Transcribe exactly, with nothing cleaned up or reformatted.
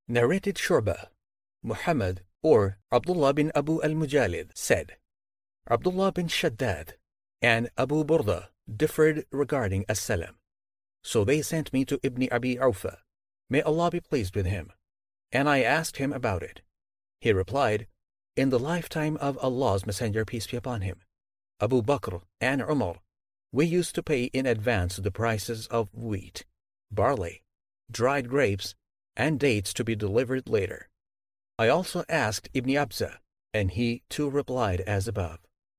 Narrated Shurba, Muhammad or Abdullah bin Abu al-Mujalid said, Abdullah bin Shaddad and Abu Burda differed regarding as-salam. So they sent me to Ibn Abi Awfa, may Allah be pleased with him, and I asked him about it. He replied, in the lifetime of Allah's Messenger, peace be upon him, Abu Bakr and Umar, we used to pay in advance the prices of wheat, barley, dried grapes, and dates to be delivered later. I also asked Ibn Abza, and he too replied as above.